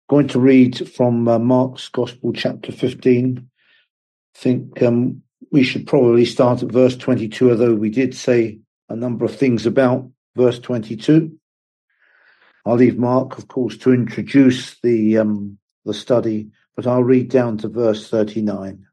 Going to read from Mark's Gospel, chapter 15. I think we should probably start at verse 22, although we did say a number of things about verse 22. I'll leave Mark, of course, to introduce the study, but I'll read down to verse 39.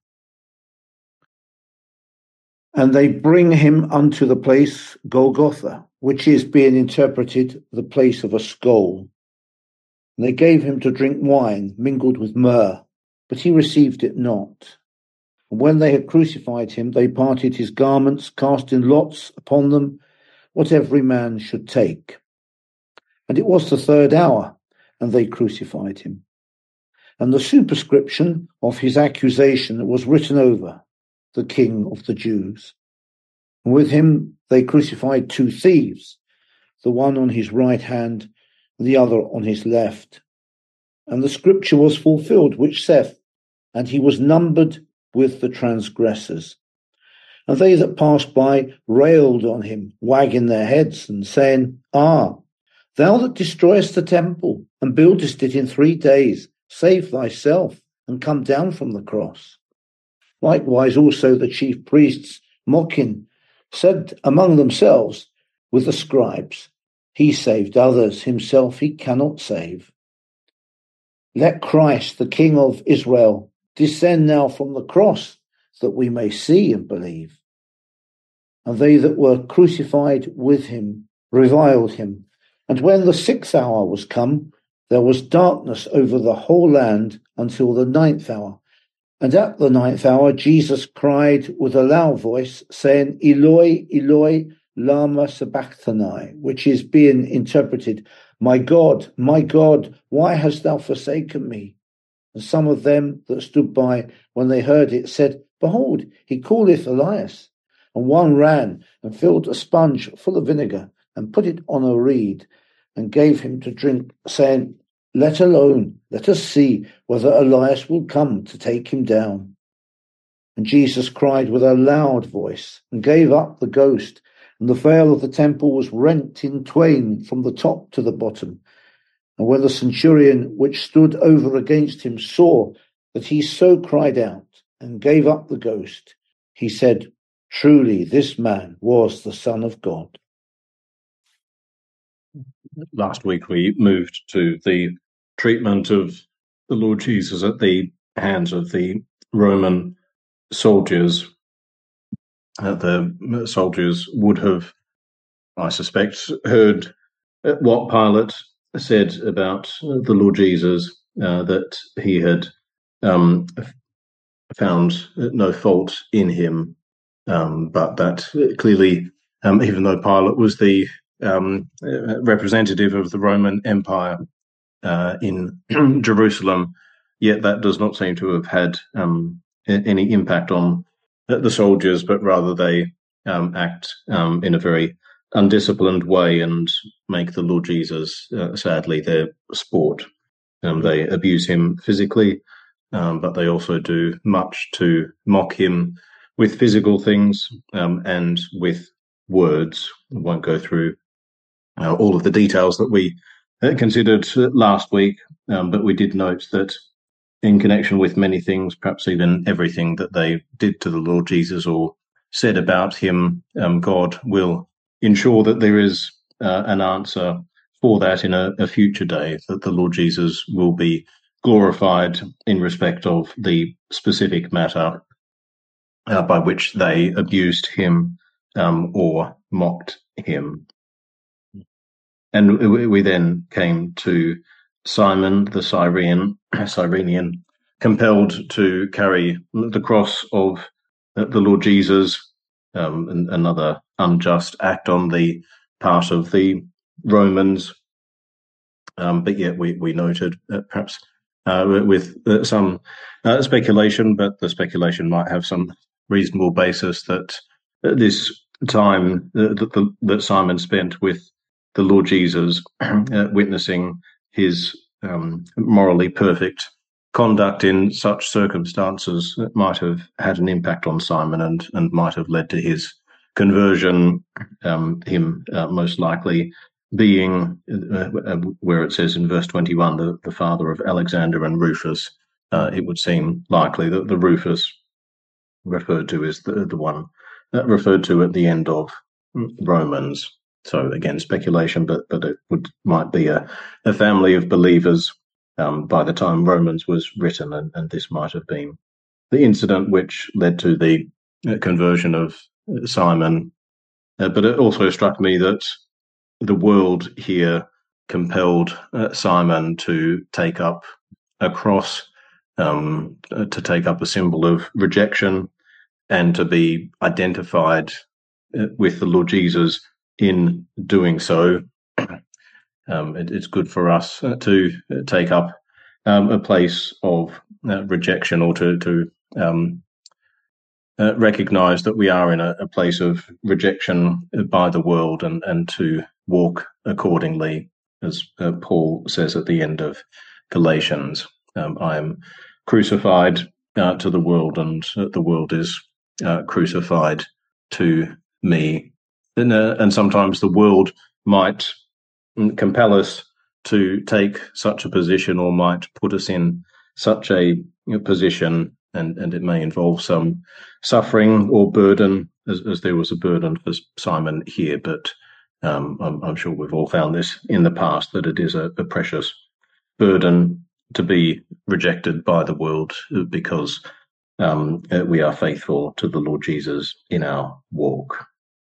And they bring him unto the place Golgotha, which is being interpreted the place of a skull. And they gave him to drink wine mingled with myrrh, but he received it not. And when they had crucified him, they parted his garments, casting lots upon them, what every man should take. And it was the 3rd hour, and they crucified him. And the superscription of his accusation was written over, the King of the Jews. And with him they crucified 2 thieves, the one on his right hand, the other on his left. And the scripture was fulfilled, which saith, and he was numbered with the transgressors. And they that passed by railed on him, wagging their heads, and saying, Ah, thou that destroyest the temple, and buildest it in 3 days, save thyself, and come down from the cross. Likewise also the chief priests, mocking, said among themselves with the scribes, He saved others, himself he cannot save. Let Christ, the King of Israel, descend now from the cross, that we may see and believe. And they that were crucified with him reviled him. And when the 6th hour was come, there was darkness over the whole land until the 9th hour. And at the 9th hour Jesus cried with a loud voice, saying, Eloi, Eloi, lama sabachthani, which is being interpreted, my God, why hast thou forsaken me? And some of them that stood by, when they heard it, said, Behold, he calleth Elias. And one ran and filled a sponge full of vinegar, and put it on a reed, and gave him to drink, saying, Let alone, let us see whether Elias will come to take him down. And Jesus cried with a loud voice, and gave up the ghost. And the veil of the temple was rent in twain from the top to the bottom. And when the centurion which stood over against him saw that he so cried out and gave up the ghost, he said, Truly this man was the Son of God. Last week we moved to the treatment of the Lord Jesus at the hands of the Roman soldiers. The soldiers would have, I suspect, heard what Pilate said about the Lord Jesus, that he had found no fault in him, but that clearly, even though Pilate was the representative of the Roman Empire in Jerusalem, yet that does not seem to have had any impact on the soldiers, but rather they act in a very undisciplined way and make the Lord Jesus, sadly, their sport. They abuse him physically, but they also do much to mock him with physical things and with words. I won't go through all of the details that we considered last week, but we did note that in connection with many things, perhaps even everything that they did to the Lord Jesus or said about him, God will ensure that there is an answer for that in a future day, that the Lord Jesus will be glorified in respect of the specific matter by which they abused him or mocked him. And we then came to Simon the Cyrenian, compelled to carry the cross of the Lord Jesus, another unjust act on the part of the Romans. But yet we noted, perhaps with some speculation, but the speculation might have some reasonable basis, that this time that Simon spent with the Lord Jesus, witnessing his morally perfect conduct in such circumstances, might have had an impact on Simon and might have led to his conversion, him most likely being where it says in verse 21, the father of Alexander and Rufus, it would seem likely that the Rufus referred to is the one referred to at the end of Romans. So again, speculation, but it might be a family of believers by the time Romans was written, and this might have been the incident which led to the conversion of Simon. But it also struck me that the world here compelled Simon to take up a cross, to take up a symbol of rejection, and to be identified with the Lord Jesus in doing so. It's good for us to take up a place of rejection, or to recognize that we are in a place of rejection by the world, and to walk accordingly, as Paul says at the end of Galatians. I am crucified to the world, and the world is crucified to me. And sometimes the world might compel us to take such a position, or might put us in such a position, and it may involve some suffering or burden, as there was a burden for Simon here. But I'm sure we've all found this in the past, that it is a precious burden to be rejected by the world, because we are faithful to the Lord Jesus in our walk.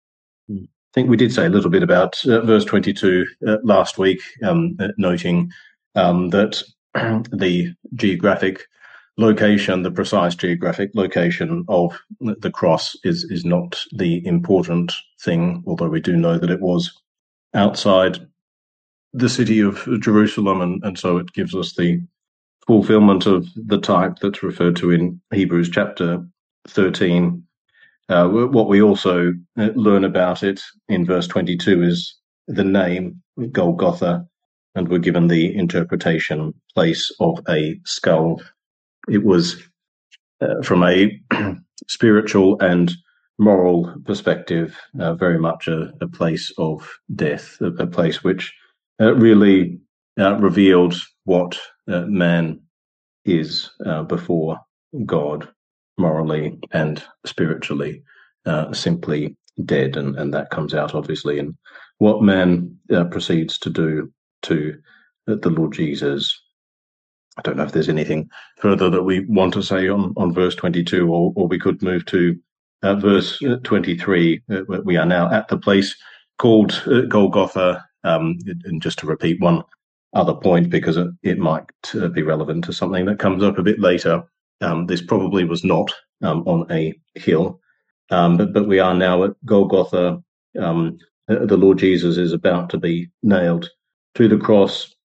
I think we did say a little bit about verse 22 last week, noting that the geographic location, the precise geographic location of the cross is not the important thing, although we do know that it was outside the city of Jerusalem, and so it gives us the fulfillment of the type that's referred to in Hebrews chapter 13. What we also learn about it in verse 22 is the name Golgotha, and we're given the interpretation, place of a skull. It was, from a spiritual and moral perspective, very much a place of death, a place which really revealed what man is before God, morally and spiritually, simply dead. And that comes out obviously in what man proceeds to do to the Lord Jesus. I don't know if there's anything further that we want to say on verse 22, or we could move to verse 23. We are now at the place called Golgotha. And just to repeat one other point, because it might be relevant to something that comes up a bit later. This probably was not on a hill, but we are now at Golgotha. The Lord Jesus is about to be nailed to the cross,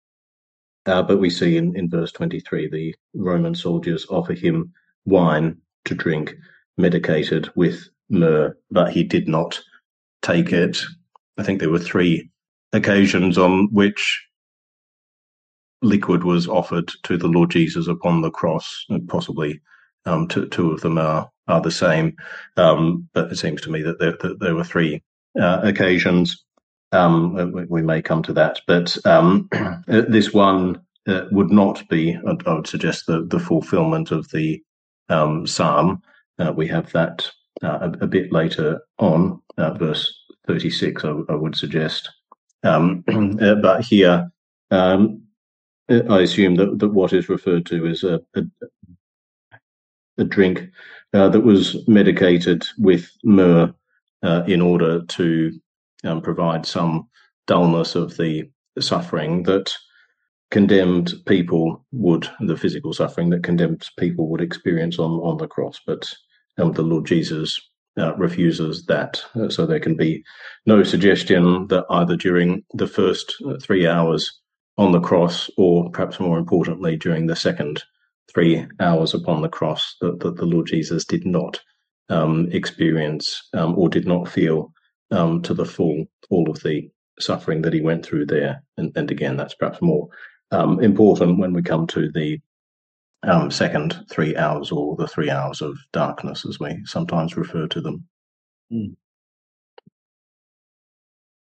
but we see in verse 23 the Roman soldiers offer him wine to drink, medicated with myrrh, but he did not take it. I think there were 3 occasions on which liquid was offered to the Lord Jesus upon the cross, and possibly 2 of them are the same, but it seems to me that there were 3 occasions. We may come to that, but this one would not be, I would suggest, the fulfillment of the psalm. We have that a bit later on, verse 36, I would suggest. But here, I assume that what is referred to is a drink that was medicated with myrrh in order to provide some dullness of the suffering that condemned people would, the physical suffering that condemned people would experience on the cross. But the Lord Jesus refuses that. So there can be no suggestion that either during the first 3 hours on the cross, or perhaps more importantly, during the second 3 hours upon the cross, that the Lord Jesus did not experience or did not feel to the full all of the suffering that he went through there. And again, that's perhaps more important when we come to the second 3 hours, or the 3 hours of darkness, as we sometimes refer to them.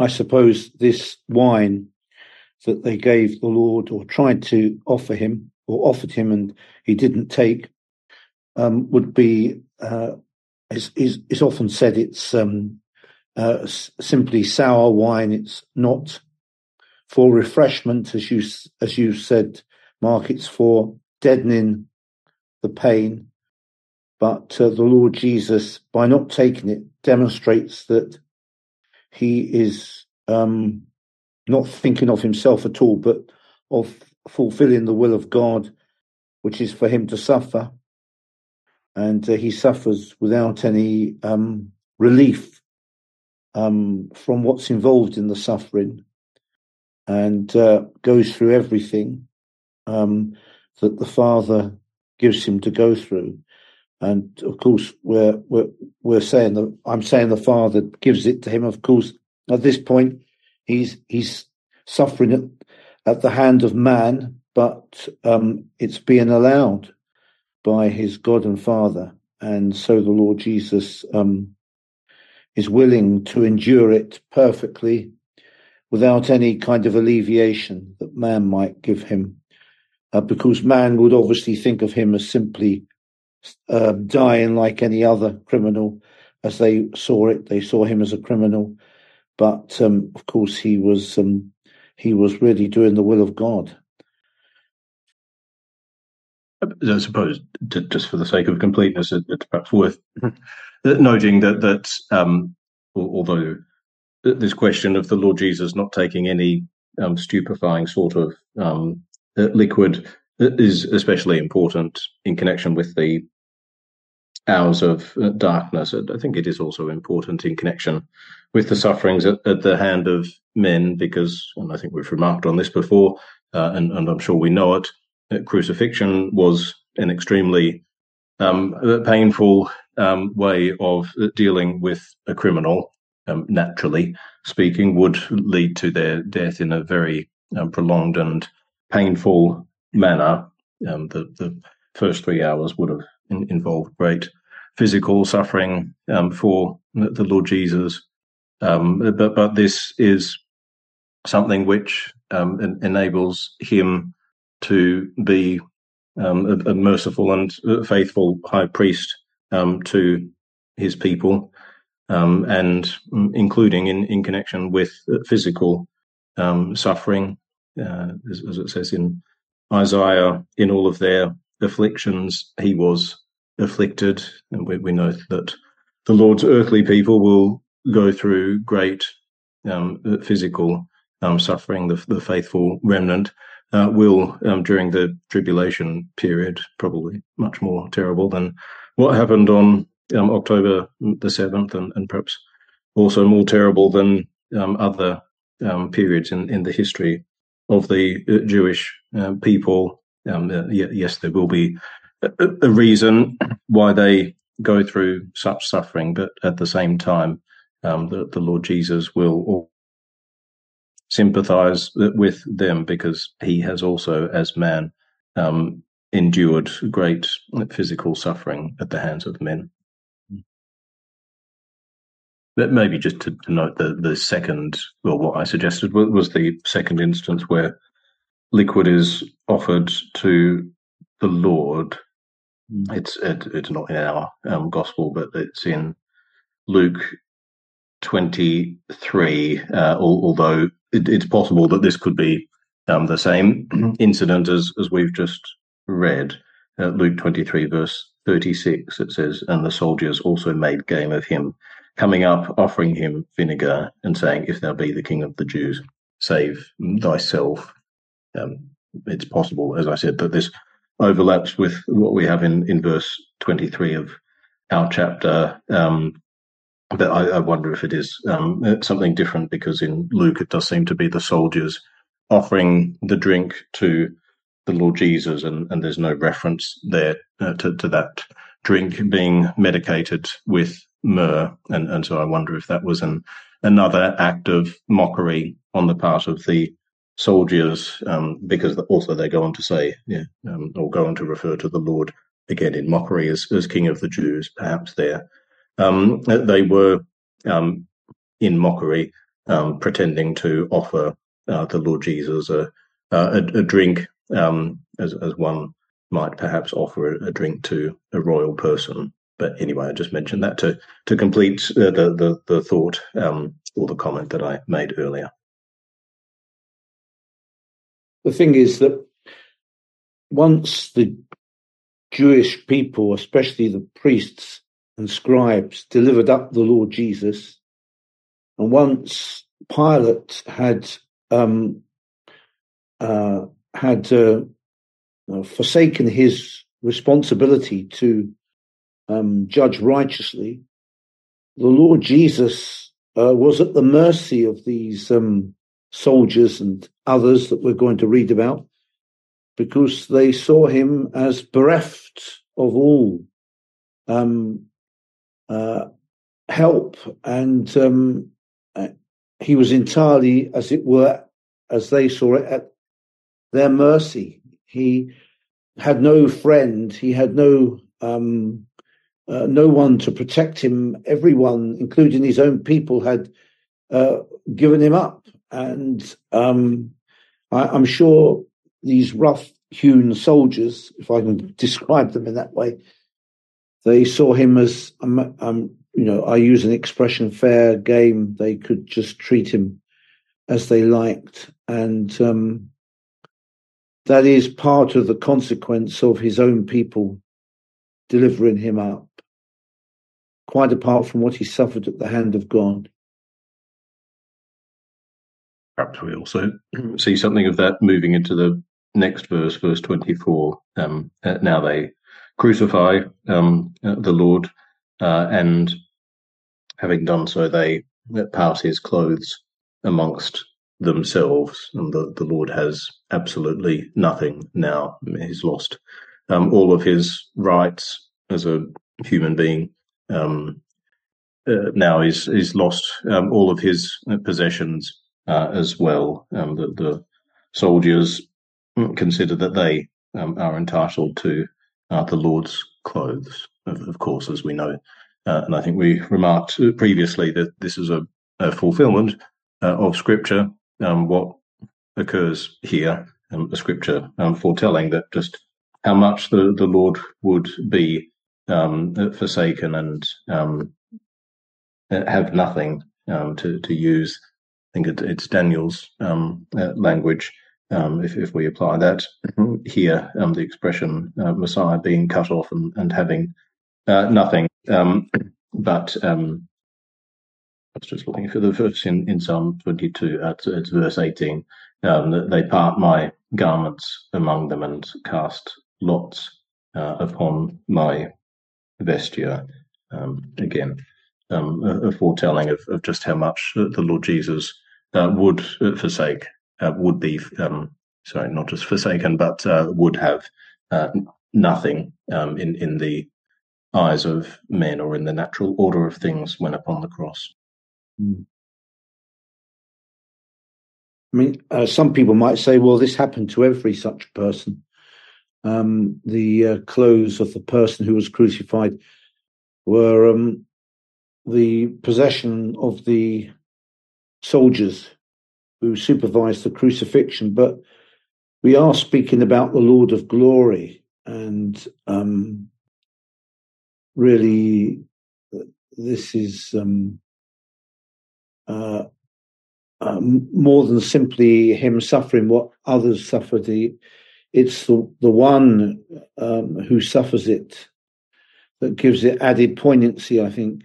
I suppose this wine that they gave the Lord, or tried to offer him, or offered him, and he didn't take, would be, is often said, it's simply sour wine. It's not for refreshment, as you said, Mark. It's for deadening the pain. But the Lord Jesus, by not taking it, demonstrates that he is not thinking of himself at all, but of fulfilling the will of God, which is for him to suffer. And he suffers without any relief from what's involved in the suffering, and goes through everything that the Father gives him to go through. And of course, we're saying that I'm saying the Father gives it to him. Of course, at this point, he's suffering at the hand of man, but it's being allowed by his God and Father, and so the Lord Jesus is willing to endure it perfectly, without any kind of alleviation that man might give him, because man would obviously think of him as simply dying like any other criminal. As they saw it, they saw him as a criminal, but of course he was really doing the will of God. I suppose, just for the sake of completeness, it's perhaps worth noting that although this question of the Lord Jesus not taking any stupefying sort of liquid is especially important in connection with the hours of darkness, I think it is also important in connection with the sufferings at the hand of men, because, and I think we've remarked on this before, and I'm sure we know it, crucifixion was an extremely painful way of dealing with a criminal. Naturally speaking, would lead to their death in a very prolonged and painful manner. The first 3 hours would have involved great physical suffering for the Lord Jesus, but this is something which enables him to be a merciful and faithful high priest to his people, and including in connection with physical suffering, as it says in Isaiah, in all of their afflictions he was afflicted. And we know that the Lord's earthly people will go through great physical suffering. The faithful remnant will, during the tribulation period, probably much more terrible than what happened on October the 7th, and perhaps also more terrible than other periods in the history of the Jewish people. Yes, there will be a reason why they go through such suffering, but at the same time, the Lord Jesus will sympathize with them, because he has also, as man, endured great physical suffering at the hands of men. But maybe just to note the second, well, what I suggested was the second instance where liquid is offered to the Lord. It's not in our gospel, but it's in Luke 23. Although it's possible that this could be the same incident as we've just read. Luke 23, verse 36. It says, "And the soldiers also made game of him, coming up, offering him vinegar, and saying, 'If thou be the King of the Jews, save thyself.'" It's possible, as I said, that this overlaps with what we have in verse 23 of our chapter. But I wonder if it is something different, because in Luke it does seem to be the soldiers offering the drink to the Lord Jesus, and there's no reference there to that drink being medicated with myrrh. And so I wonder if that was another act of mockery on the part of the soldiers, because also they go on to say, or go on to refer to the Lord again in mockery as King of the Jews. Perhaps there they were in mockery pretending to offer the Lord Jesus a drink, as one might perhaps offer a drink to a royal person. But anyway, I just mentioned that to complete the thought or the comment that I made earlier. The thing is that once the Jewish people, especially the priests and scribes, delivered up the Lord Jesus, and once Pilate had forsaken his responsibility to judge righteously, the Lord Jesus was at the mercy of these soldiers and others that we're going to read about, because they saw him as bereft of all help, and he was entirely, as it were, as they saw it, at their mercy. He had no friend. He had no one to protect him. Everyone, including his own people, had given him up. And I'm sure these rough-hewn soldiers, if I can describe them in that way, they saw him as, I use an expression, fair game. They could just treat him as they liked. And that is part of the consequence of his own people delivering him up, quite apart from what he suffered at the hand of God. Perhaps we also see something of that moving into the next verse, verse 24. Now they crucify the Lord, and having done so, they pass his clothes amongst themselves, and the Lord has absolutely nothing now. He's lost all of his rights as a human being. Now he's lost all of his possessions as well. The soldiers consider that they are entitled to the Lord's clothes, of course, as we know. And I think we remarked previously that this is a fulfillment of Scripture. What occurs here, the Scripture foretelling that just how much the Lord would be forsaken and have nothing to use. I think it's Daniel's language. If we apply that here, the expression Messiah being cut off and having nothing. But I was just looking for the verse in Psalm 22. It's verse 18. They part my garments among them and cast lots upon my vesture. Again, a foretelling of just how much the Lord Jesus would forsake, would be, not just forsaken, but would have nothing in the eyes of men or in the natural order of things when upon the cross. I mean, some people might say, well, this happened to every such person. The clothes of the person who was crucified were the possession of the soldiers who supervised the crucifixion. But we are speaking about the Lord of glory, and really this is more than simply him suffering what others suffered. It's the one who suffers it that gives it added poignancy, I think.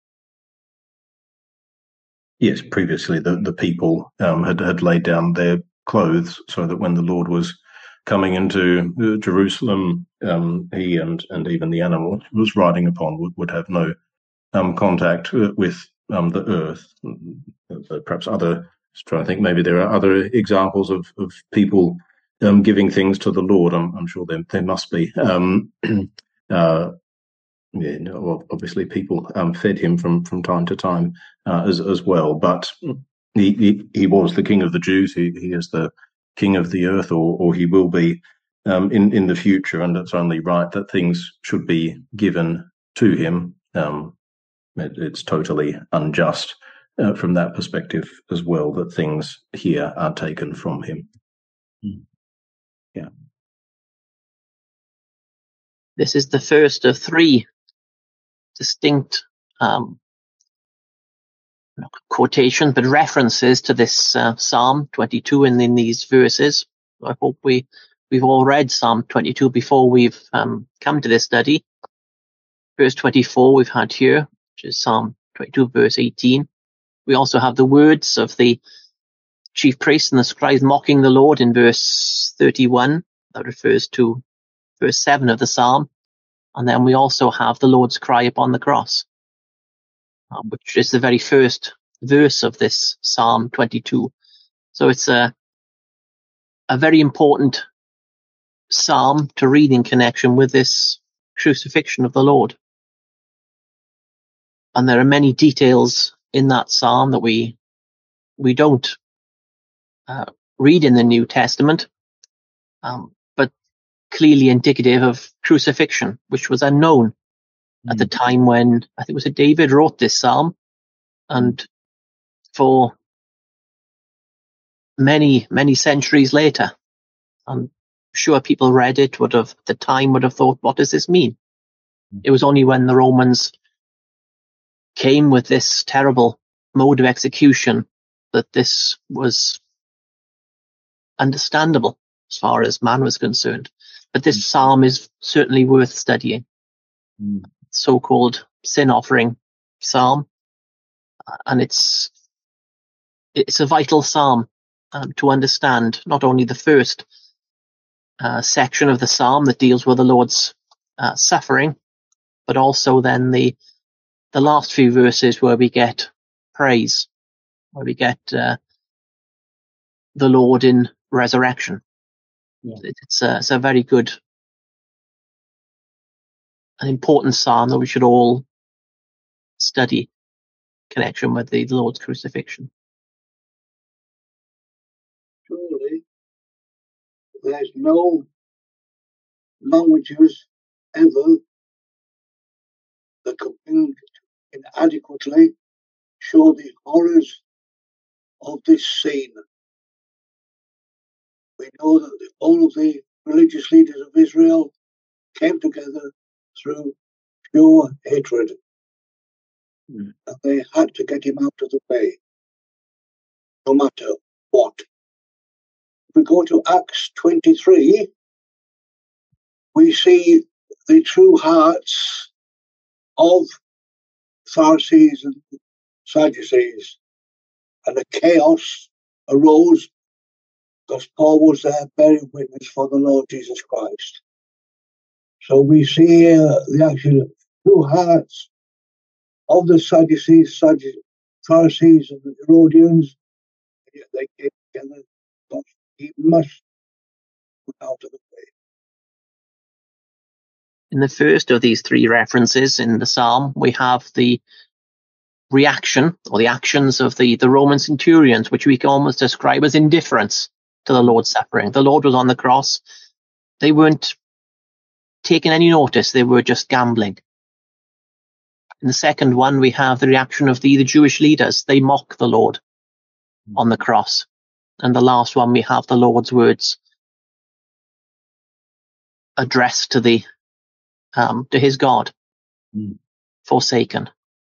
Yes, previously the people had laid down their clothes so that when the Lord was coming into Jerusalem, he and even the animal he was riding upon would have no contact with the earth. Perhaps trying to think, maybe there are other examples of people giving things to the Lord. I'm sure there must be. Obviously people fed him from time to time as well, but he was the King of the Jews. He is the King of the earth, or he will be in the future, and it's only right that things should be given to him. It's totally unjust from that perspective as well, that things here are taken from him. Yeah. This is the first of three distinct quotations, but references to this Psalm 22 in these verses. I hope we've all read Psalm 22 before we've come to this study. Verse 24 we've had here, which is Psalm 22 verse 18. We also have the words of the chief priests and the scribes mocking the Lord in verse 31. That refers to verse 7 of the Psalm. And then we also have the Lord's cry upon the cross, which is the very first verse of this Psalm 22. So it's a very important psalm to read in connection with this crucifixion of the Lord. And there are many details in that psalm that we don't read in the New Testament, but clearly indicative of crucifixion, which was unknown at the time when, I think it was David wrote this psalm, and for many, many centuries later, I'm sure people read it, would have thought, what does this mean? It was only when the Romans came with this terrible mode of execution that this was understandable as far as man was concerned. But this psalm is certainly worth studying. So-called sin offering psalm, and it's a vital psalm to understand not only the first section of the psalm that deals with the Lord's suffering, but also then the last few verses where we get praise, where we get the Lord in resurrection. Yeah. It's a very good, an important psalm that we should all study in connection with the Lord's crucifixion. Surely there's no languages ever that can inadequately show the horrors of this scene. We know that all of the religious leaders of Israel came together through pure hatred. And they had to get him out of the way, no matter what. If we go to Acts 23, we see the true hearts of Pharisees and Sadducees, and the chaos arose because Paul was there bearing witness for the Lord Jesus Christ. So we see the actual true hearts of the Sadducees, Pharisees and the Herodians. They came together because he must put out of the way. In the first of these three references in the psalm, we have the reaction or the actions of the Roman centurions, which we can almost describe as indifference to the Lord's suffering. The Lord was on the cross. They weren't taking any notice. They were just gambling. In the second one, we have the reaction of the Jewish leaders. They mock the Lord on the cross. And the last one, we have the Lord's words addressed to his God, forsaken.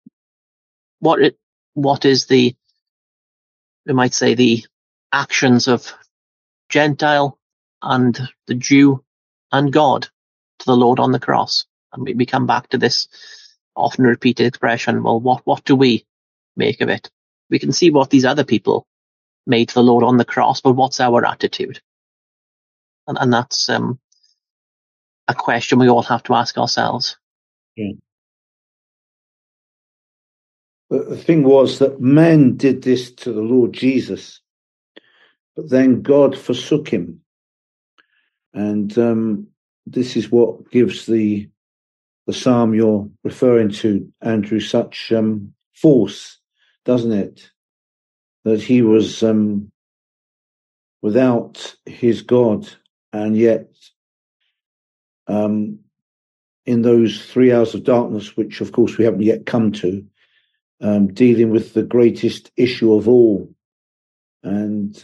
What is we might say, the actions of Gentile and the Jew and God to the Lord on the cross? And we come back to this often repeated expression, well, what do we make of it? We can see what these other people made to the Lord on the cross, but what's our attitude? And that's a question we all have to ask ourselves. Yeah. But the thing was that men did this to the Lord Jesus, but then God forsook him. And this is what gives the psalm you're referring to, Andrew, such force, doesn't it? That he was without his God, and yet in those 3 hours of darkness, which of course we haven't yet come to, dealing with the greatest issue of all. And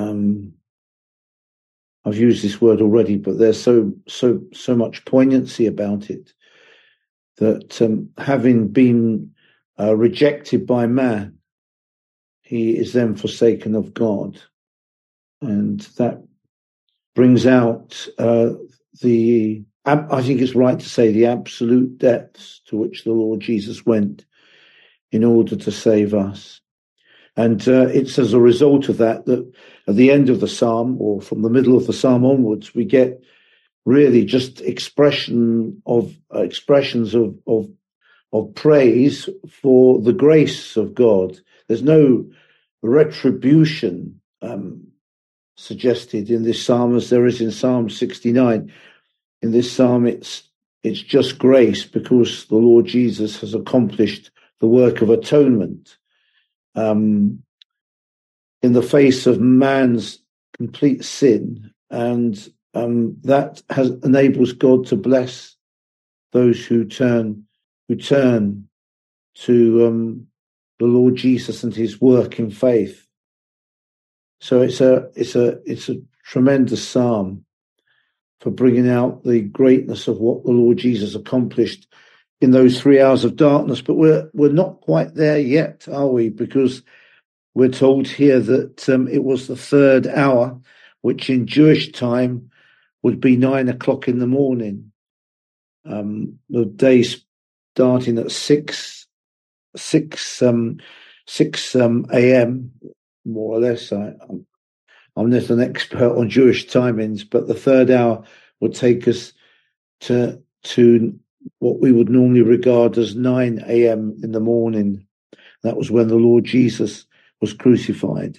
I've used this word already, but there's so much poignancy about it, that having been rejected by man, he is then forsaken of God. And that brings out I think it's right to say, the absolute depths to which the Lord Jesus went in order to save us. And it's as a result of that at the end of the psalm, or from the middle of the psalm onwards, we get really just expressions of praise for the grace of God. There's no retribution suggested in this psalm as there is in Psalm 69. In this psalm, it's just grace, because the Lord Jesus has accomplished the work of atonement in the face of man's complete sin, and that enables God to bless those who turn to the Lord Jesus and his work in faith. So it's a tremendous psalm for bringing out the greatness of what the Lord Jesus accomplished in those 3 hours of darkness. But we're not quite there yet, are we? Because we're told here that it was the third hour, which in Jewish time would be 9 o'clock in the morning. The day starting at 6 a.m., more or less. I'm not an expert on Jewish timings, but the third hour would take us to what we would normally regard as 9 a.m. in the morning. That was when the Lord Jesus was crucified.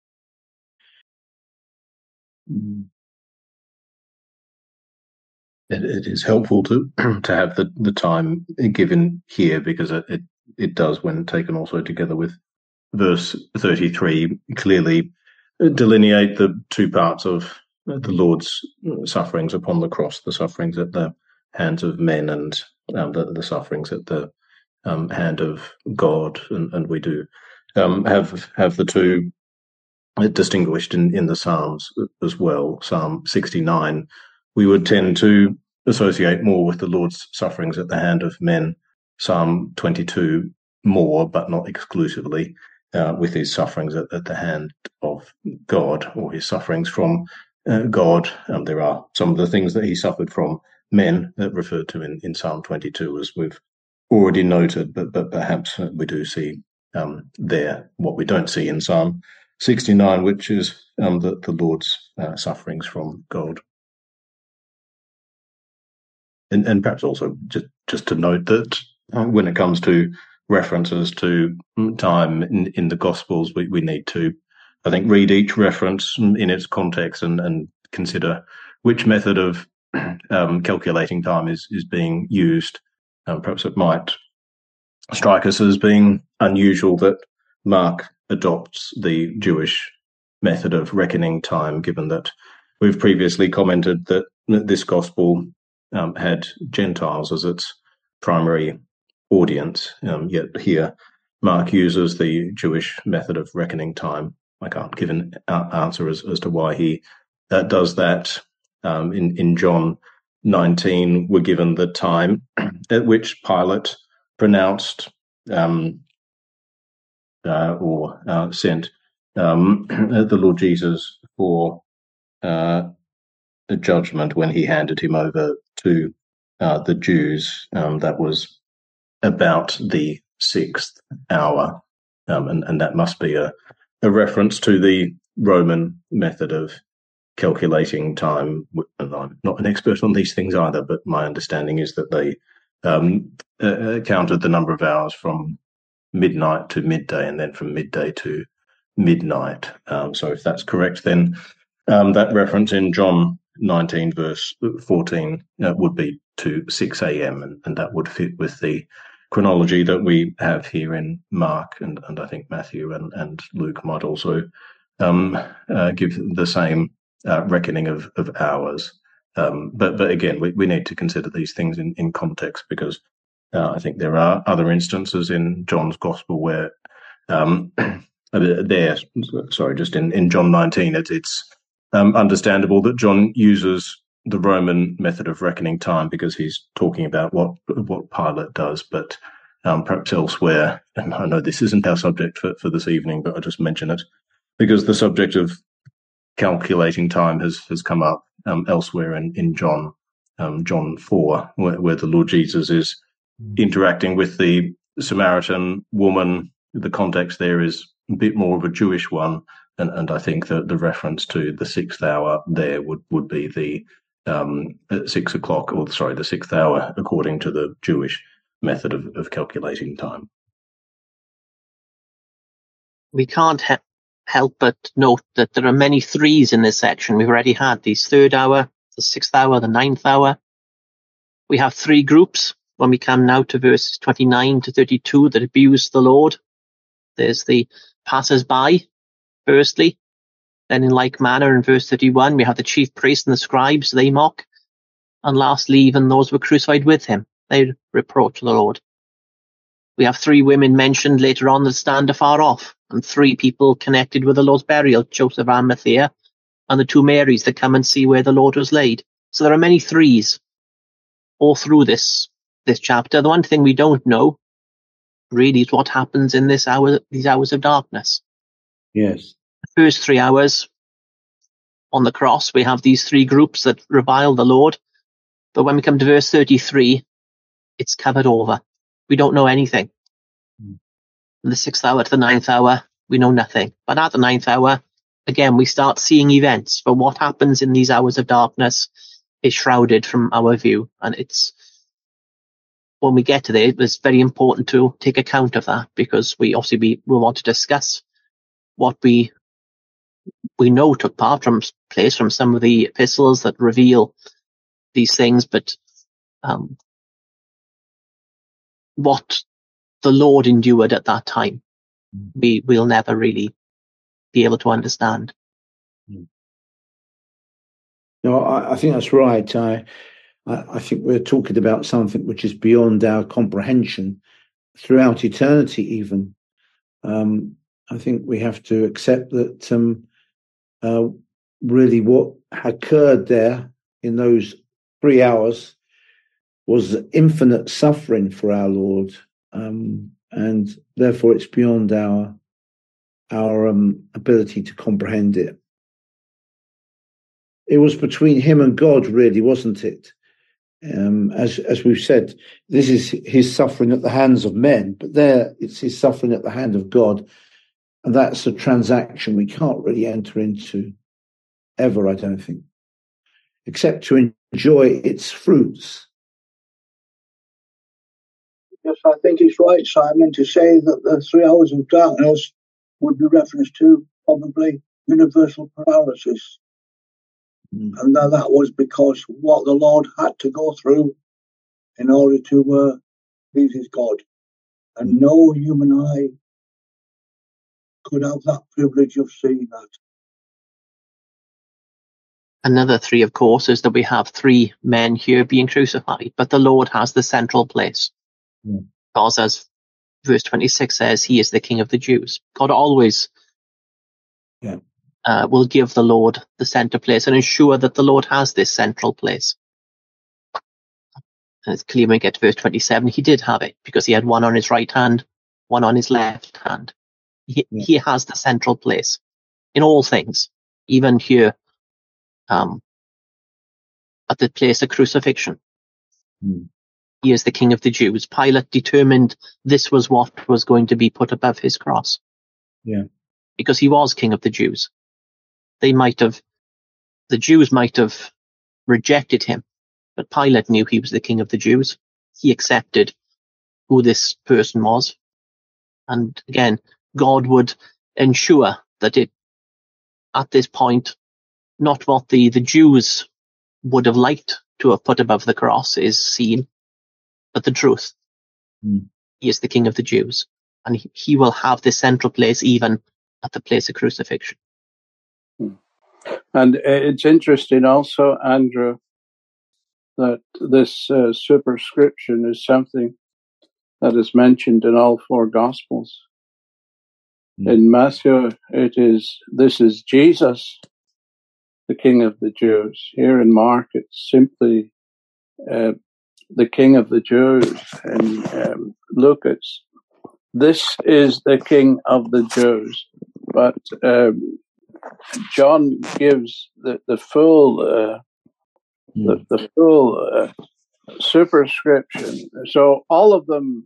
It is helpful to have the time given here, because it does, when taken also together with verse 33, clearly delineate the two parts of the Lord's sufferings upon the cross: the sufferings at the hands of men, and the sufferings at the hand of God. And we do have the two distinguished in the Psalms as well. Psalm 69, we would tend to associate more with the Lord's sufferings at the hand of men. Psalm 22 more, but not exclusively, with his sufferings at the hand of God, or his sufferings from God. There are some of the things that he suffered from men that referred to in Psalm 22, as we've already noted, but perhaps we do see there what we don't see in Psalm 69, which is the Lord's sufferings from God. And perhaps also just to note that when it comes to references to time in the Gospels, we need to, I think, read each reference in its context and consider which method of calculating time is being used. Perhaps it might strike us as being unusual that Mark adopts the Jewish method of reckoning time, given that we've previously commented that this Gospel had Gentiles as its primary audience, yet here Mark uses the Jewish method of reckoning time. I can't give an answer as to why he does that. In John 19, we're given the time at which Pilate pronounced or sent the Lord Jesus for a judgment when he handed him over to the Jews. That was about the 6th hour, and that must be a reference to the Roman method of calculating time. And I'm not an expert on these things either, but my understanding is that they counted the number of hours from midnight to midday, and then from midday to midnight. So if that's correct, then that reference in John 19 verse 14 would be to 6 a.m. and that would fit with the chronology that we have here in Mark, and I think Matthew and Luke might also give the same reckoning of hours. But again, we need to consider these things in context, because I think there are other instances in John's Gospel where just in John 19, it's understandable that John uses the Roman method of reckoning time because he's talking about what Pilate does, but perhaps elsewhere, and I know this isn't our subject for this evening, but I'll just mention it because the subject of calculating time has come up elsewhere in John 4, where the Lord Jesus is interacting with the Samaritan woman. The context there is a bit more of a Jewish one, and I think that the reference to the 6th hour there would be the 6 o'clock, or sorry, the 6th hour according to the Jewish method of calculating time. We can't help but note that there are many threes in this section. We've already had the 3rd hour, the 6th hour, the 9th hour. We have 3 groups when we come now to verses 29 to 32 that abuse the Lord. There's the passers-by, firstly. Then in like manner in verse 31, we have the chief priests and the scribes, they mock. And lastly, even those who were crucified with him, they reproach the Lord. We have 3 women mentioned later on that stand afar off, and 3 people connected with the Lord's burial, Joseph, Arimathea, and the 2 Marys that come and see where the Lord was laid. So there are many threes all through this chapter. The one thing we don't know really is what happens in these hours of darkness. Yes. The first 3 hours on the cross, we have these 3 groups that revile the Lord. But when we come to verse 33, it's covered over. We don't know anything. From the 6th hour to the 9th hour, we know nothing. But at the 9th hour, again, we start seeing events. But what happens in these hours of darkness is shrouded from our view. And when we get to there, it's very important to take account of that, because we will want to discuss what we know took place from some of the epistles that reveal these things, but what the Lord endured at that time, we'll never really be able to understand. No, I think that's right. I think we're talking about something which is beyond our comprehension throughout eternity, even. I think we have to accept that really what occurred there in those 3 hours was infinite suffering for our Lord, and therefore it's beyond our ability to comprehend it. It was between him and God, really, wasn't it? As we've said, this is his suffering at the hands of men, but there it's his suffering at the hand of God, and that's a transaction we can't really enter into ever, I don't think, except to enjoy its fruits. Yes, I think it's right, Simon, to say that the 3 hours of darkness would be reference to probably universal paralysis. And that was because what the Lord had to go through in order to please his God. And no human eye could have that privilege of seeing that. Another 3, of course, is that we have 3 men here being crucified, but the Lord has the central place. Because as verse 26 says, he is the King of the Jews. God always will give the Lord the center place and ensure that the Lord has this central place. And it's clear when we get to verse 27, he did have it, because he had one on his right hand, one on his left hand. He has the central place in all things, even here at the place of crucifixion. He is the King of the Jews. Pilate determined this was what was going to be put above his cross. Because he was King of the Jews. The Jews might have rejected him, but Pilate knew he was the King of the Jews. He accepted who this person was. And again, God would ensure that at this point, not what the Jews would have liked to have put above the cross is seen, but the truth. He is the King of the Jews, and he will have this central place even at the place of crucifixion. And it's interesting also, Andrew, that this superscription is something that is mentioned in all four Gospels. In Matthew, this is Jesus, the King of the Jews. Here in Mark, it's simply the King of the Jews. And Luke, it's this is the King of the Jews. But John gives the full superscription. So all of them,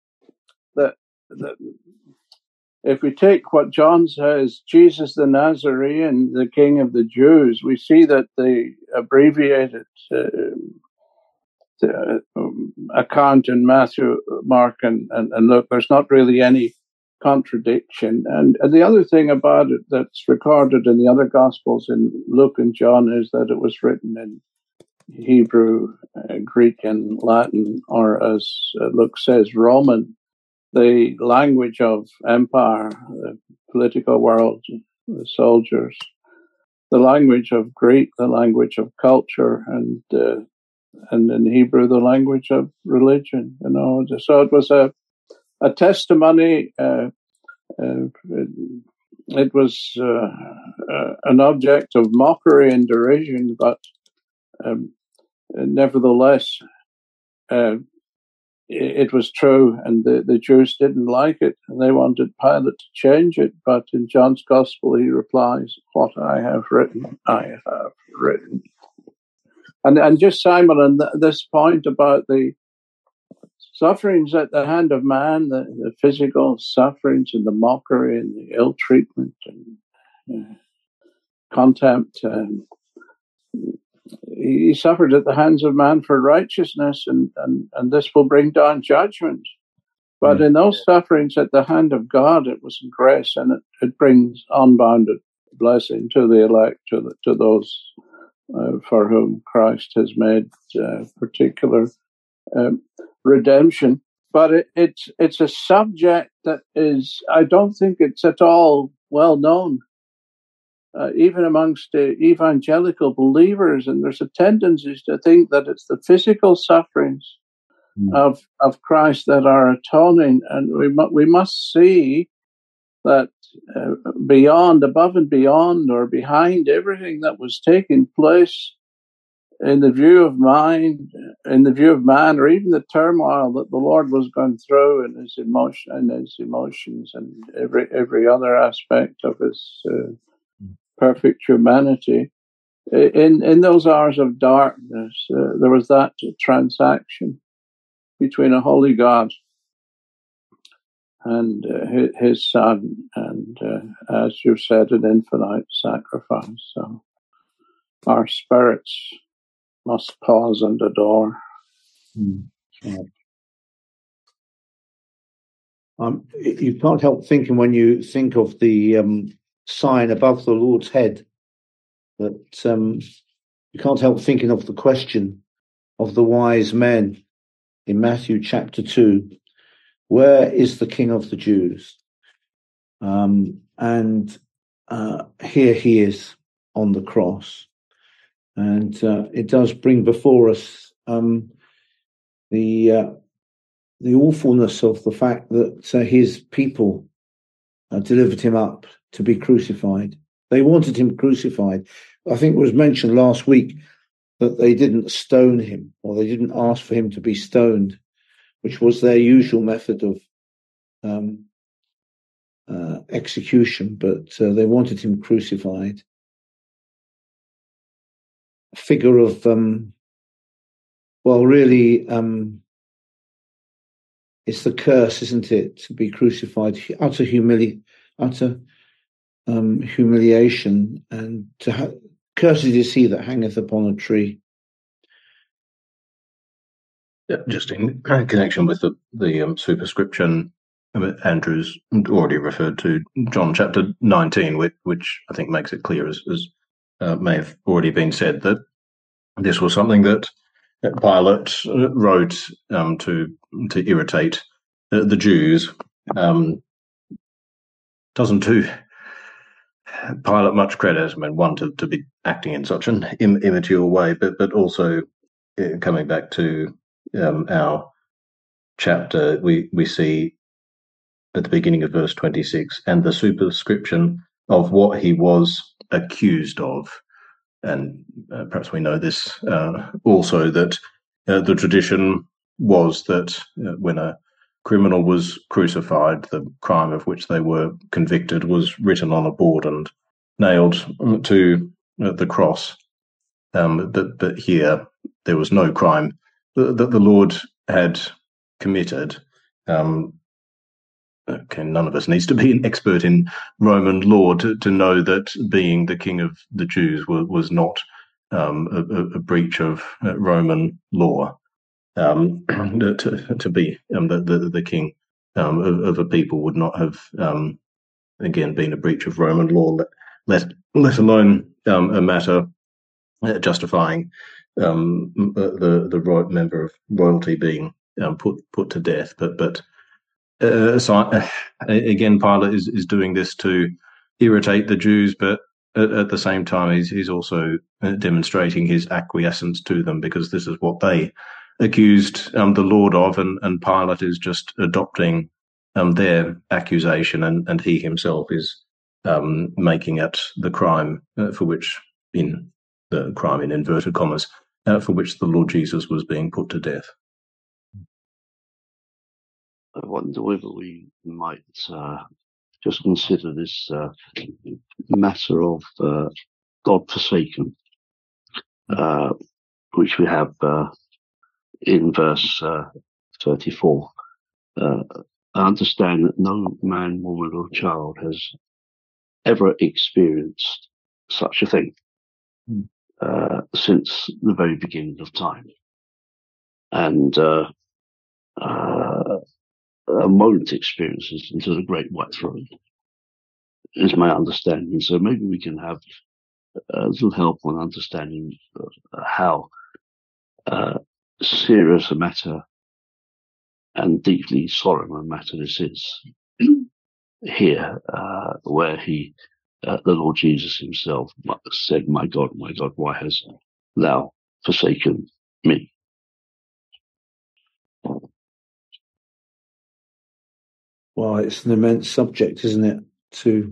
if we take what John says, Jesus the Nazarene, the King of the Jews, we see that the abbreviated account in Matthew, Mark, and Luke, there's not really any contradiction. And the other thing about it that's recorded in the other Gospels, in Luke and John, is that it was written in Hebrew, Greek, and Latin, or as Luke says, Roman, the language of empire, the political world, the soldiers, the language of Greek, the language of culture, and in Hebrew, the language of religion. So it was a testimony. It was an object of mockery and derision, but nevertheless, it was true, and the Jews didn't like it, and they wanted Pilate to change it. But in John's Gospel, he replies, "What I have written, I have written." And just, Simon, on this point about the sufferings at the hand of man, the physical sufferings and the mockery and the ill treatment and contempt, he suffered at the hands of man for righteousness, and this will bring down judgment. But in those sufferings at the hand of God, it was grace, and it brings unbounded blessing to the elect, to those for whom Christ has made particular redemption. But it's a subject that is, I don't think it's at all well known, even amongst evangelical believers. And there's a tendency to think that it's the physical sufferings of Christ that are atoning, and we must see that above and beyond, or behind everything that was taking place in the view of man, or even the turmoil that the Lord was going through in his emotions, and every other aspect of his perfect humanity, in those hours of darkness, there was that transaction between a holy God and his Son, and as you said, an infinite sacrifice. So our spirits must pause and adore. You can't help thinking, when you think of the sign above the Lord's head, that you can't help thinking of the question of the wise men in Matthew chapter 2. Where is the King of the Jews? And here he is on the cross. And it does bring before us the awfulness of the fact that his people delivered him up to be crucified. They wanted him crucified. I think it was mentioned last week that they didn't stone him, or they didn't ask for him to be stoned, which was their usual method of execution, but they wanted him crucified. A figure of, it's the curse, isn't it, to be crucified, utter humiliation, and cursed is he that hangeth upon a tree. Yeah, just in connection with the superscription, Andrew's already referred to John chapter 19, which I think makes it clear, as may have already been said, that this was something that Pilate wrote to irritate the Jews. Doesn't do Pilate much credit. I mean, one, to be acting in such an immature way, but also coming back to our chapter, we see at the beginning of verse 26, and the superscription of what he was accused of. And perhaps we know this also, that the tradition was that when a criminal was crucified, the crime of which they were convicted was written on a board and nailed to the cross. But here there was no crime that the Lord had committed. Okay, none of us needs to be an expert in Roman law to know that being the king of the Jews was not a breach of Roman law. To be the king of a people would not have, again, been a breach of Roman law, let alone a matter justifying the right member of royalty being put to death. But again, Pilate is doing this to irritate the Jews, but at the same time, he's also demonstrating his acquiescence to them, because this is what they accused the Lord of, and Pilate is just adopting their accusation, and he himself is making it the crime for which, in the crime in inverted commas, for which the Lord Jesus was being put to death. I wonder whether we might just consider this matter of God-forsaken, which we have in verse 34. I understand that no man, woman, or child has ever experienced such a thing since the very beginning of time. And a moment experiences into the great white throne is my understanding. So maybe we can have a little help on understanding how serious a matter and deeply solemn a matter this is here, where the Lord Jesus himself said, my God, why hast thou forsaken me? Well, it's an immense subject, isn't it, to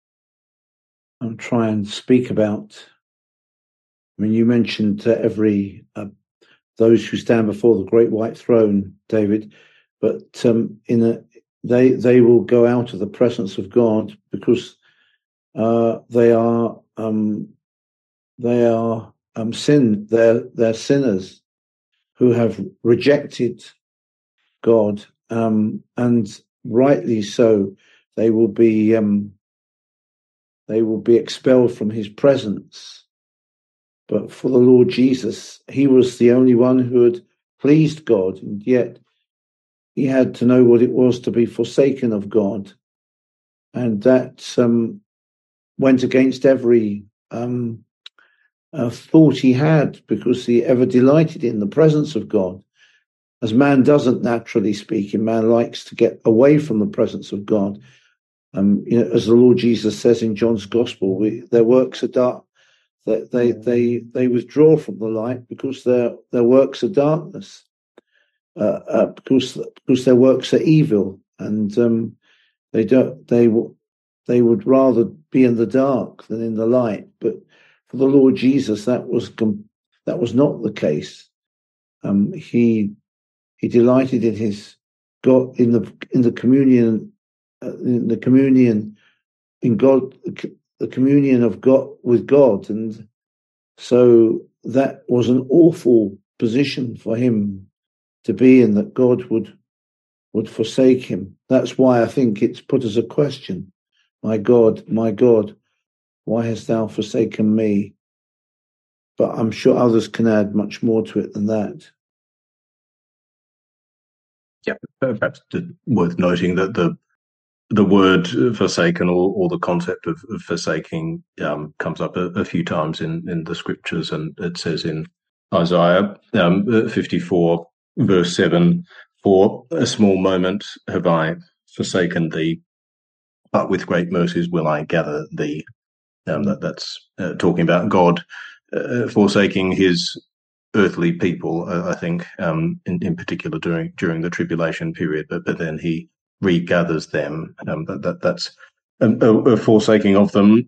try and speak about. I mean, you mentioned those who stand before the great white throne, David, but they will go out of the presence of God because they are they're sinners who have rejected God, and rightly so. They will be expelled from his presence. But for the Lord Jesus, he was the only one who had pleased God, and yet he had to know what it was to be forsaken of God. And that went against every thought he had, because he ever delighted in the presence of God. As man doesn't, naturally speaking, man likes to get away from the presence of God. As the Lord Jesus says in John's Gospel, their works are dark. They withdraw from the light because their works are darkness, because their works are evil, and they would rather be in the dark than in the light. But for the Lord Jesus, that was not the case. He delighted in his God, in the communion, in God, the communion of God with God, and so that was an awful position for him to be in, that God would forsake him. That's why I think it's put as a question: my God, why hast thou forsaken me? But I'm sure others can add much more to it than that. Yeah, perhaps worth noting that the word forsaken, or the concept of forsaking, comes up a few times in the scriptures, and it says in Isaiah 54 verse 7, for a small moment have I forsaken thee, but with great mercies will I gather thee. That's talking about God forsaking his earthly people, I think, in particular during the tribulation period, but then he regathers them. That's a forsaking of them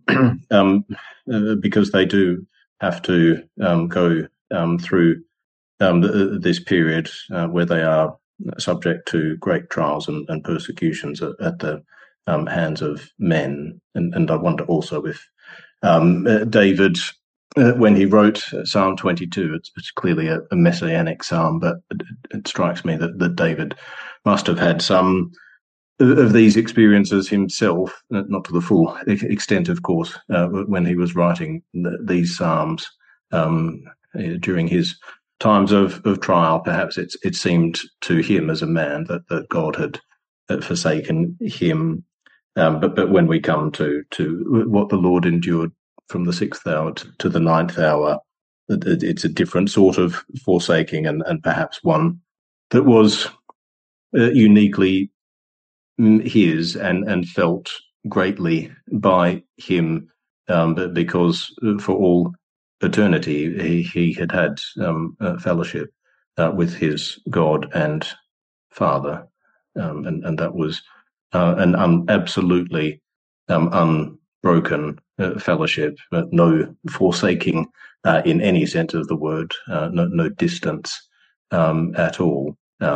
because they do have to go through this period where they are subject to great trials and persecutions at the hands of men. And I wonder also if David, when he wrote Psalm 22, it's clearly a messianic psalm, but it strikes me that David must have had some of these experiences himself, not to the full extent, of course, when he was writing these psalms during his times of trial. Perhaps it seemed to him as a man that God had forsaken him. But when we come to what the Lord endured from the 6th hour to the 9th hour, it's a different sort of forsaking, and perhaps one that was uniquely his and felt greatly by him, but because for all eternity he had fellowship with his God and Father, and that was an absolutely unbroken fellowship, no forsaking in any sense of the word, no distance at all.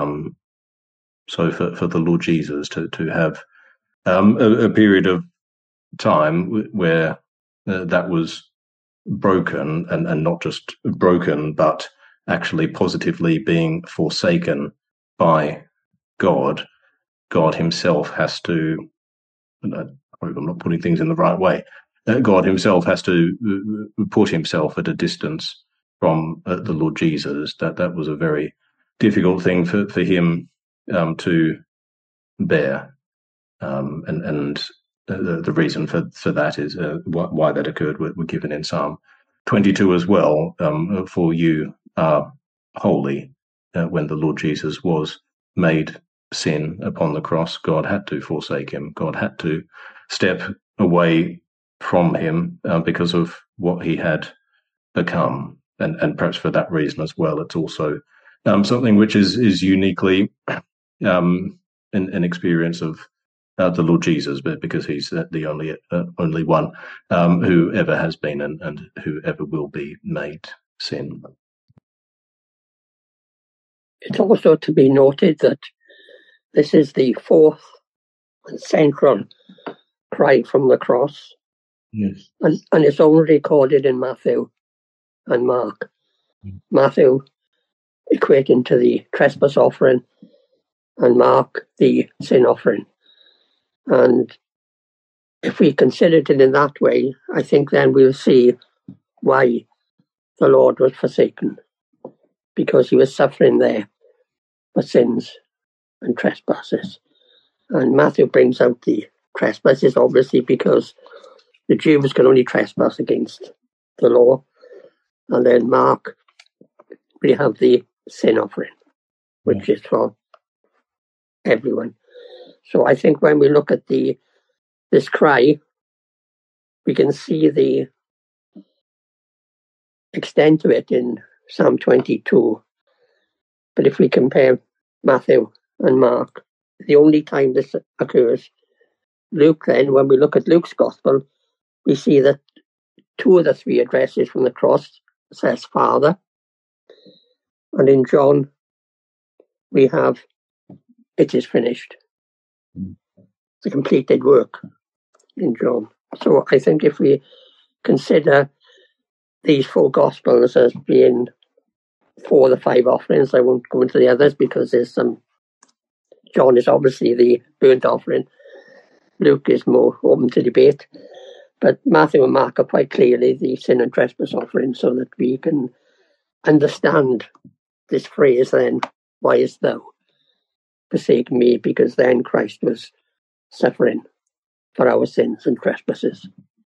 So for the Lord Jesus to have a period of time where that was broken, and not just broken, but actually positively being forsaken by God himself has to, I hope I'm not putting things in the right way, God himself has to put himself at a distance from the Lord Jesus. That was a very difficult thing for him to bear, and the reason for that is why that occurred were given in Psalm 22 as well. For you are holy. When the Lord Jesus was made sin upon the cross, God had to forsake him. God had to step away from him because of what he had become, and perhaps for that reason as well. It's also something which is uniquely an experience of the Lord Jesus, but because he's the only one who ever has been and who ever will be made sin. It's also to be noted that this is the fourth and central cry from the cross. Yes. And it's only recorded in Matthew and Mark. Matthew equating to the trespass offering, and Mark the sin offering. And if we considered it in that way, I think then we'll see why the Lord was forsaken, because he was suffering there for sins and trespasses. And Matthew brings out the trespasses, obviously, because the Jews can only trespass against the law. And then Mark, we have the sin offering, which is for everyone. So I think when we look at this cry, we can see the extent of it in Psalm 22. But if we compare Matthew and Mark, the only time this occurs, Luke, then, when we look at Luke's gospel, we see that 2 of the 3 addresses from the cross says Father. And in John, we have, it is finished. The completed work in John. So I think if we consider these 4 gospels as being 4 of the 5 offerings, I won't go into the others because there's some. John is obviously the burnt offering. Luke is more open to debate. But Matthew and Mark are quite clearly the sin and trespass offering, so that we can understand this phrase then, why is thou forsaken me? Because then Christ was suffering for our sins and trespasses.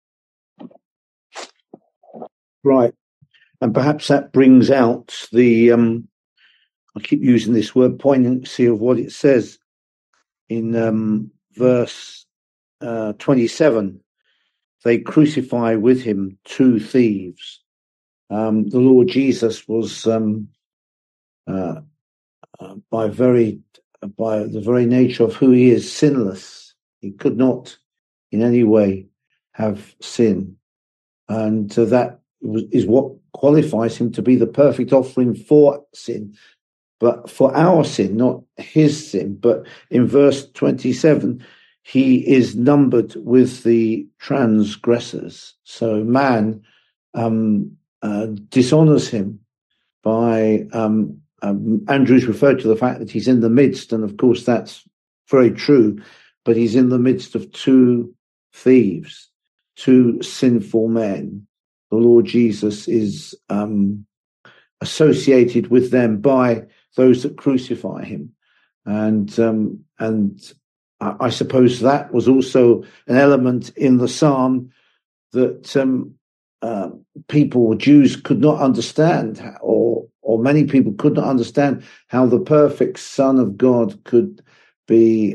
Right. And perhaps that brings out the, I keep using this word, poignancy of what it says in verse 27. They crucify with him 2 thieves. the Lord Jesus was by the very nature of who he is, sinless. He could not in any way have sin. And that is what qualifies him to be the perfect offering for sin, but for our sin, not his sin. But in verse 27, he is numbered with the transgressors. So man dishonors him by Andrew's referred to the fact that he's in the midst, and of course that's very true, but he's in the midst of two thieves, two sinful men. The Lord Jesus is associated with them by those that crucify him, and I suppose that was also an element in the psalm that Jews could not understand, or many people could not understand how the perfect Son of God could be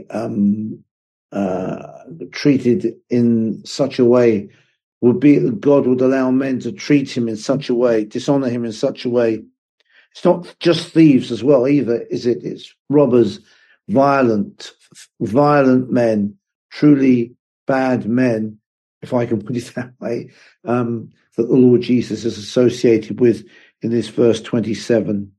treated in such a way. God would allow men to treat him in such a way, dishonor him in such a way. It's not just thieves as well either, is it? It's robbers, violent men, truly bad men, if I can put it that way, that the Lord Jesus is associated with in this verse 27.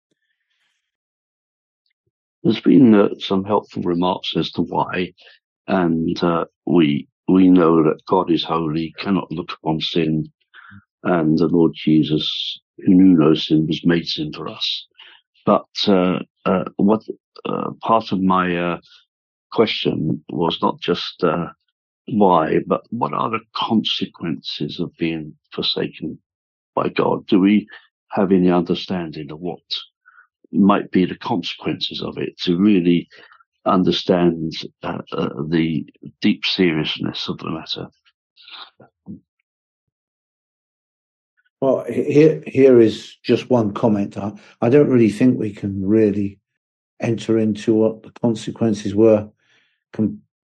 There's been some helpful remarks as to why, and we know that God is holy, cannot look upon sin, and the Lord Jesus, who knew no sin, was made sin for us. But what part of my question was not just why, but what are the consequences of being forsaken by God? Do we have any understanding of what might be the consequences of it, to really understand the deep seriousness of the matter? Well, here is just one comment. I don't really think we can really enter into what the consequences were. For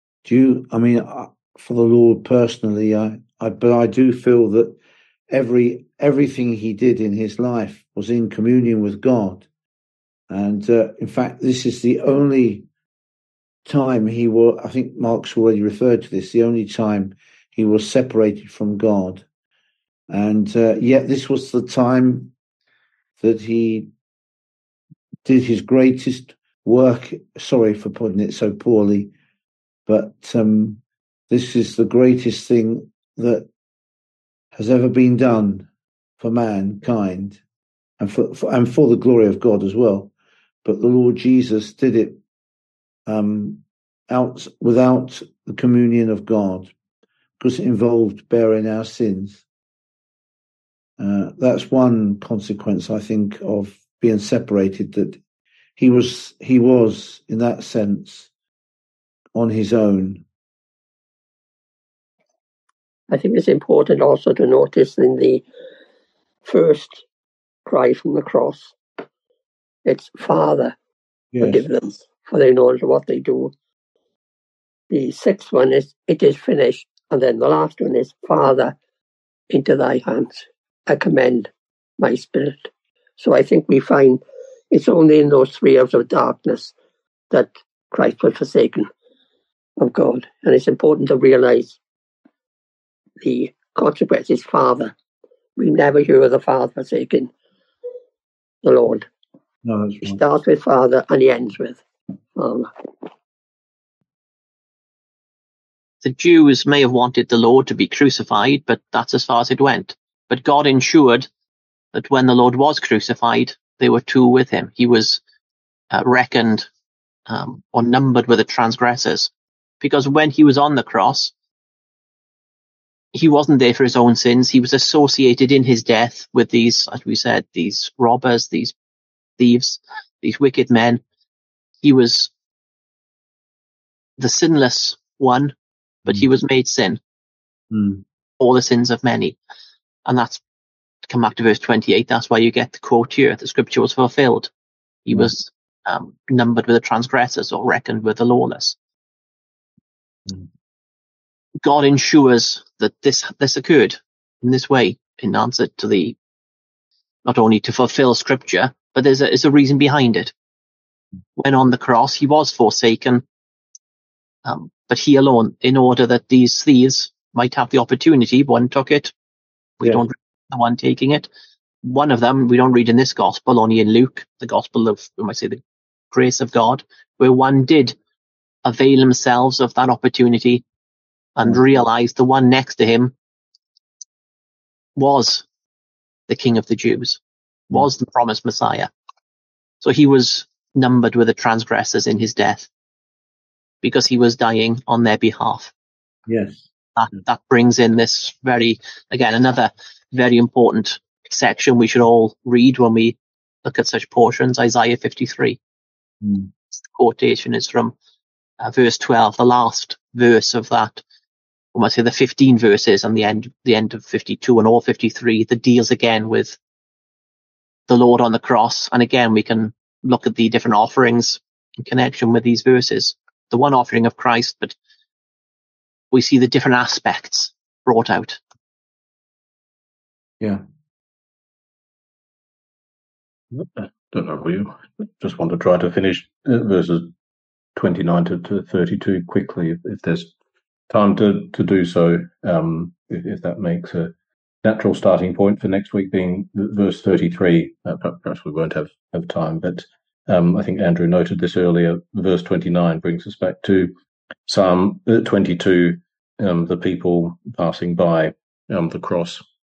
the Lord personally, but I do feel that everything he did in his life was in communion with God. And in fact, this is the only time I think Mark's already referred to this, the only time he was separated from God. And yet this was the time that he did his greatest work. Sorry for putting it so poorly, but this is the greatest thing that has ever been done for mankind, and for the glory of God as well. But the Lord Jesus did it without the communion of God, because it involved bearing our sins. That's one consequence, I think, of being separated, that he was in that sense on his own. I think it's important also to notice in the first cry from the cross, it's Father, Yes. Forgive them, for they know not what they do. The sixth one is, it is finished. And then the last one is, Father, into thy hands I commend my spirit. So I think we find it's only in those 3 hours of darkness that Christ was forsaken of God. And it's important to realize the consequences. Father, we never hear of the Father forsaking the Lord. No, that's right. He starts with Father and he ends with Father. The Jews may have wanted the Lord to be crucified, but that's as far as it went. But God ensured that when the Lord was crucified, they were two with him. He was reckoned or numbered with the transgressors. Because when he was on the cross, he wasn't there for his own sins. He was associated in his death with these, as we said, these robbers, these thieves, these wicked men. He was the sinless one, but he was made sin. All the sins of many. And that's, to come back to verse 28, that's why you get the quote here, the scripture was fulfilled. He was numbered with the transgressors, or reckoned with the lawless. God ensures that this occurred in this way, in answer to the not only to fulfill Scripture, but there's a reason behind it. When on the cross, he was forsaken, but he alone, in order that these thieves might have the opportunity. One took it. We don't read the one taking it. One of them, we don't read in this gospel, only in Luke, the gospel of, we might say, the grace of God, where one did avail themselves of that opportunity and realized the one next to him was the King of the Jews, was the promised Messiah. So he was numbered with the transgressors in his death because he was dying on their behalf. Yes. That brings in this another very important section we should all read when we look at such portions, Isaiah 53. The quotation is from verse 12, the last verse of that. I might say the 15 verses and the end of 52 and all 53 that deals again with the Lord on the cross. And again, we can look at the different offerings in connection with these verses. The one offering of Christ, but we see the different aspects brought out. Yeah. I don't know, we just want to try to finish verses 29 to 32 quickly, if there's time to do so, if that makes a natural starting point for next week being verse 33. Perhaps we won't have time, but I think Andrew noted this earlier. Verse 29 brings us back to Psalm 22, the people passing by the cross.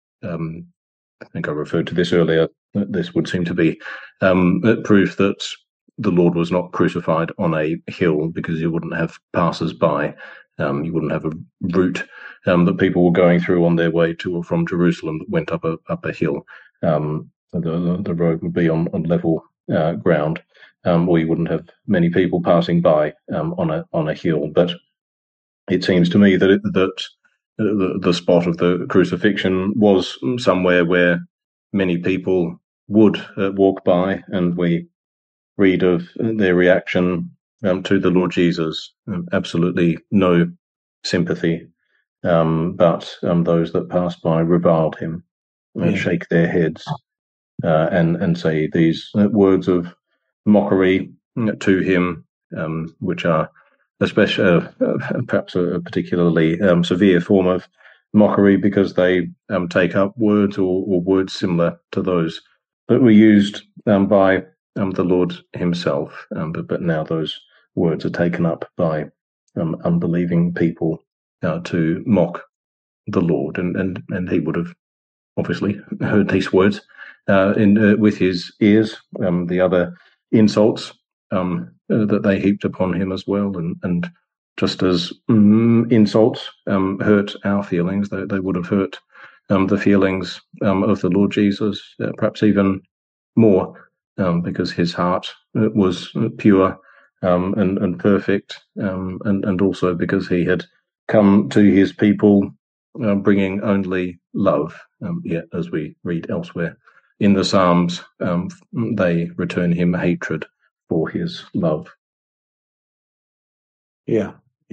I think I referred to this earlier. This would seem to be proof that the Lord was not crucified on a hill, because you wouldn't have passers-by. You wouldn't have a route that people were going through on their way to or from Jerusalem that went up a hill. The road would be on level ground, or you wouldn't have many people passing by on a hill. But it seems to me that the spot of the crucifixion was somewhere where many people would walk by, and we read of their reaction to the Lord Jesus. Absolutely no sympathy, but those that passed by reviled him, shake their heads, and say these words of mockery to him, which are especially perhaps a particularly severe form of mockery, because they take up words or words similar to those that were used by the Lord himself, but now those words are taken up by unbelieving people to mock the Lord, and he would have obviously heard these words with his ears. The other insults that they heaped upon him as well, and just as insults hurt our feelings, they would have hurt the feelings of the Lord Jesus, perhaps even more, because his heart was pure and perfect, and also because he had come to his people bringing only love. Yet, as we read elsewhere in the Psalms, they return him hatred for his love. Yeah.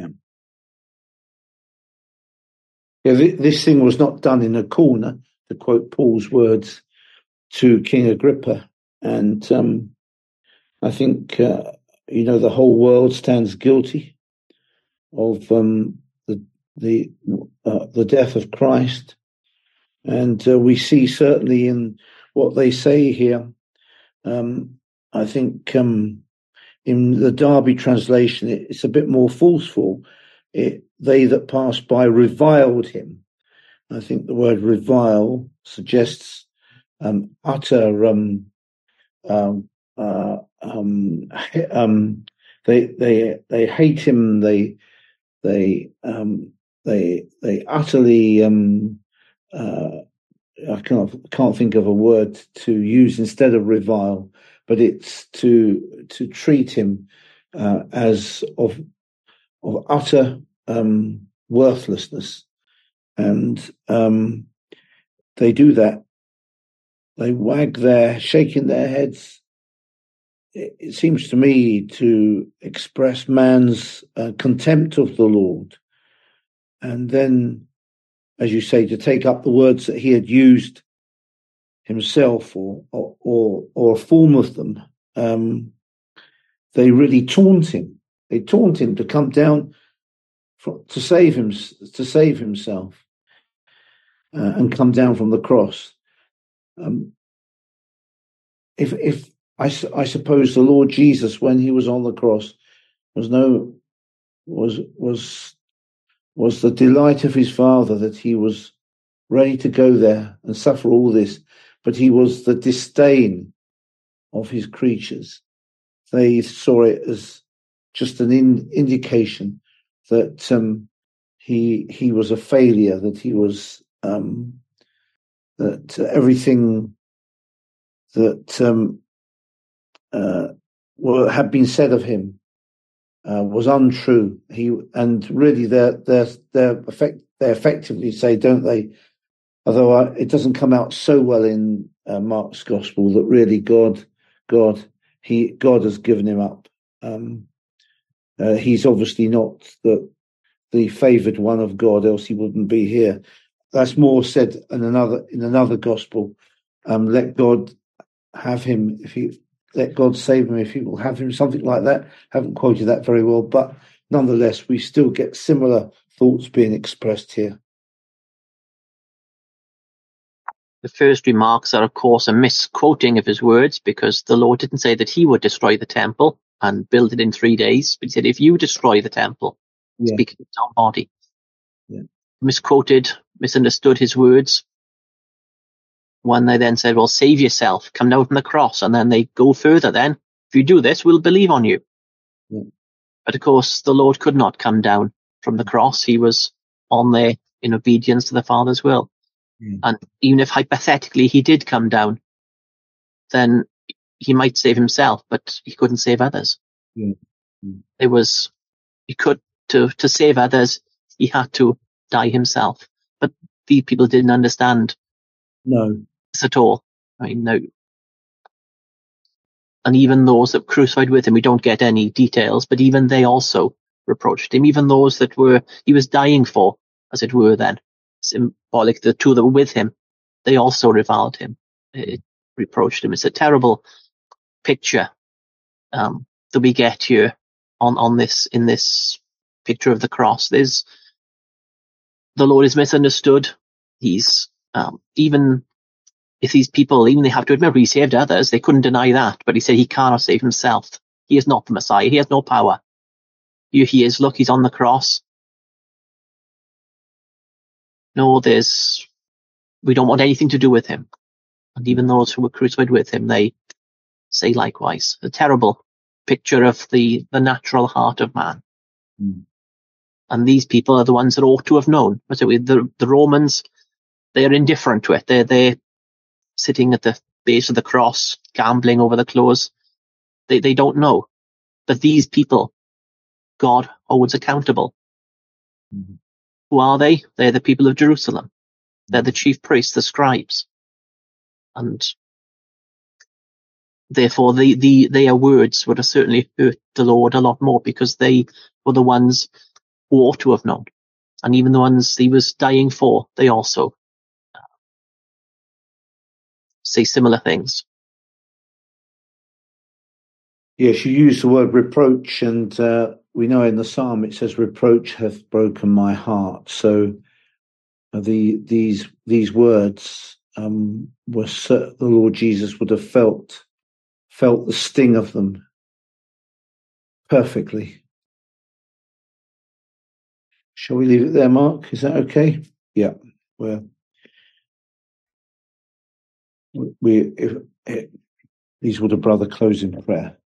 This thing was not done in a corner, to quote Paul's words to King Agrippa. And I think, the whole world stands guilty of the death of Christ. And we see certainly in what they say here, I think in the Darby translation, it's a bit more forceful. They that passed by reviled him. I think the word revile suggests utter. They hate him. They utterly. I can't think of a word to use instead of revile, but it's to treat him as of utter worthlessness, and they do that. They wag shaking their heads. It seems to me to express man's contempt of the Lord, and then, as you say, to take up the words that he had used himself or a form of them, they really taunt him. They taunt him to come down to save himself and come down from the cross. If I suppose the Lord Jesus, when he was on the cross, was the delight of his Father that he was ready to go there and suffer all this, but he was the disdain of his creatures. They saw it as just an indication that he was a failure, that he was that everything that had been said of him was untrue. And really they effectively say, don't they? Although it doesn't come out so well in Mark's gospel, that really God has given him up. He's obviously not the favoured one of God, else he wouldn't be here. That's more said in another gospel. Let God have him let God save him if he will have him, something like that. Haven't quoted that very well, but nonetheless, we still get similar thoughts being expressed here. The first remarks are, of course, a misquoting of his words, because the Lord didn't say that he would destroy the temple and build it in 3 days, but he said, if you destroy the temple, speaking of his own body. Yeah. Misquoted, misunderstood his words. When they then said, well, save yourself, come down from the cross, and then they go further then. If you do this, we'll believe on you. Yeah. But of course, the Lord could not come down from the cross. He was on there in obedience to the Father's will. Yeah. And even if hypothetically he did come down, then he might save himself, but he couldn't save others. Yeah. It was, to save others, he had to die himself. But the people didn't understand. No. This at all. I mean, no. And even those that crucified with him, we don't get any details, but even they also reproached him. Even those that he was dying for, as it were then, symbolic, the two that were with him, they also reviled him. It reproached him. It's a terrible picture that we get here in this picture of the cross. The Lord is misunderstood. He's even if these people, even they have to admit he saved others, they couldn't deny that, but he said he cannot save himself. He is not the Messiah. He has no power. Here he is. Look, he's on the cross. No, we don't want anything to do with him. And even those who were crucified with him, they say likewise. A terrible picture of the natural heart of man. Mm. And these people are the ones that ought to have known. The Romans, they are indifferent to it. They're sitting at the base of the cross, gambling over the clothes. They don't know. But these people, God holds accountable. Mm-hmm. Who are they? They're the people of Jerusalem. They're the chief priests, the scribes. And therefore their words would have certainly hurt the Lord a lot more, because they were the ones who ought to have known. And even the ones he was dying for, they also say similar things. Yes, you use the word reproach, and we know in the psalm it says, "Reproach hath broken my heart." So these words the Lord Jesus would have felt the sting of them perfectly. Shall we leave it there, Mark? Is that okay? Yeah. Well, please would a brother close in prayer.